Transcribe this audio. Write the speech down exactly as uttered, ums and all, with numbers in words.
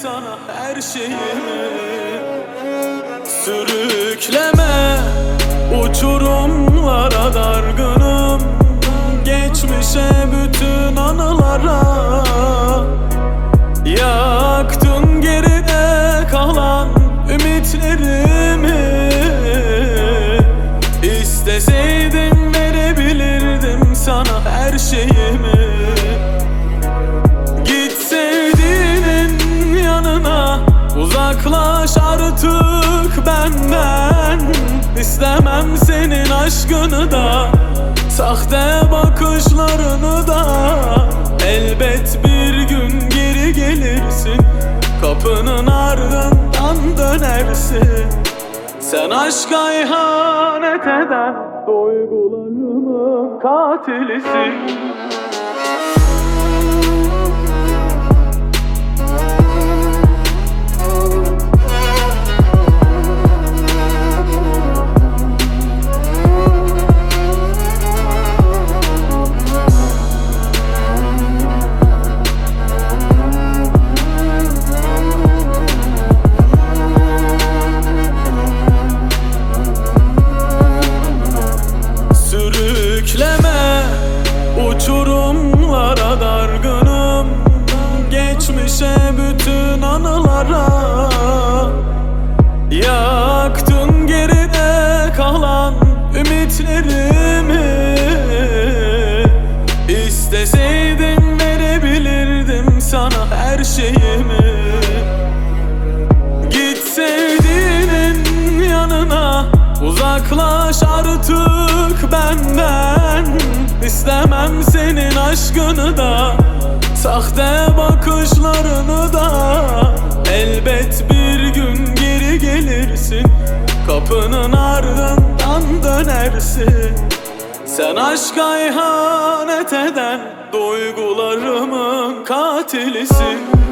sana her şeyimi. Sürükleme uçurumlara dargınım, geçmişe bütün anılara. Yaktın geride kalan ümitlerimi. İsteseydim verebilirdim sana her şeyimi. Git sevdiğinin yanına, uzaklaş artık benden. İstemem senin aşkını da, sahte bakışlarını da. Elbet bir gün geri gelirsin, kapının ardından dönersin. Sen aşka ihanet eden duygularımın katilisin. Sürükleme uçurumlara dargınım, geçmişe bütün anılara. Yaktın geride kalan ümitlerimi. İsteseydim verebilirdim sana her şeyimi. Git sevdiğinin yanına, uzaklaş artık benden. İstemem senin aşkını da, sahte bakışlarını da. Elbet bir gün geri gelirsin, kapının ardından dönersin. Sen aşka ihanet eden duygularımın katilisin.